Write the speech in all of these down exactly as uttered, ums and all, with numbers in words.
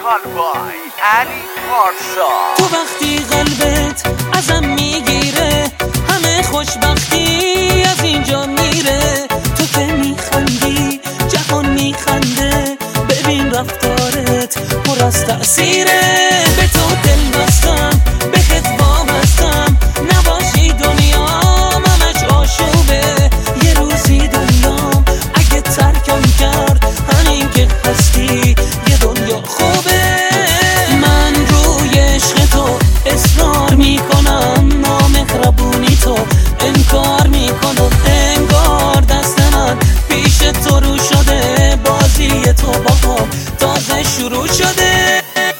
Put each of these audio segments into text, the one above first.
کالبای علی پارسا. تو وقتی قلبت ازم میگیره همه خوشبختی از اینجا میره. تو که میخندی جهان میخنده، ببین رفتارت پر از تأثیره. به تو دل بستم بهت وابستم، نباشی دنیام همش آشوبه. یه روزی دنیام اگه ترکم کرد همین که هستی یه دنیا خوبه. من روی عشق تو اصرار میکنم، نامهربونی تو انکار میکنم. انگار دست من پیش تو رو شده، بازی تو با هم تازه شروع شده.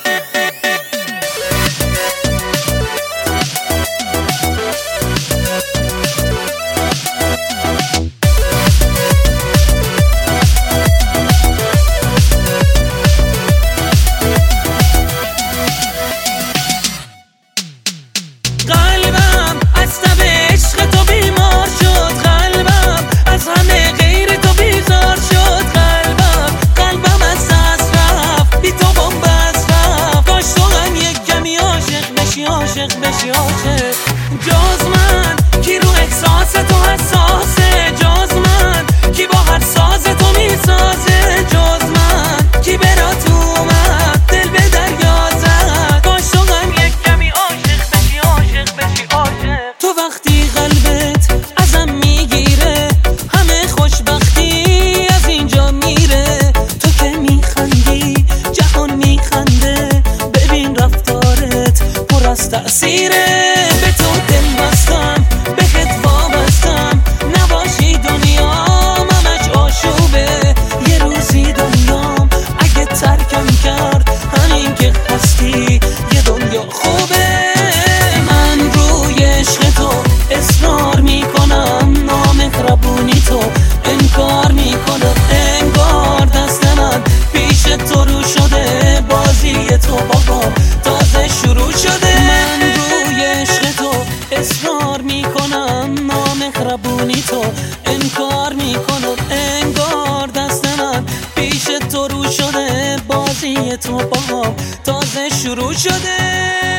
قلبم از تب عشق تو بیمار شد، قلبم از همه غیر تو بیزار شد. قلبم قلبم از دست رفت، بی تو بنبست رفت. کاش تو هم یک کمی عاشق بشی، عاشق بشی، عاشق. جز من کی رو احساس تو حساسه، جز من کی با هر ساز تو میسازه، جز من کی برات اومد دل به دریا زد. کاش تو هم یک کمی عاشق بشی، عاشق بشی، عاشق. تو وقتی قلبت ازم میگیره همه خوشبختی از اینجا میره. تو که میخندی جهان میخنده، ببین رفتارت پر از تأثیره. به تو دل بستم بهت وابستم، نباشی دنیام همش آشوبه. یه روزی دنیام اگه ترکم کرد همین که هستی یه دنیا خوبه. من روی عشق تو اصرار میکنم، نامهربونی تو انکار میکنم. انگار دست من پیش تو رو شده، بازی تو با هم تازه شروع شده. من روی عشق تو اصرار میکنم، نامهربونی تو انکار میکنم. انگار دست من پیش تو رو شده، بازی تو با هم تازه شروع شده.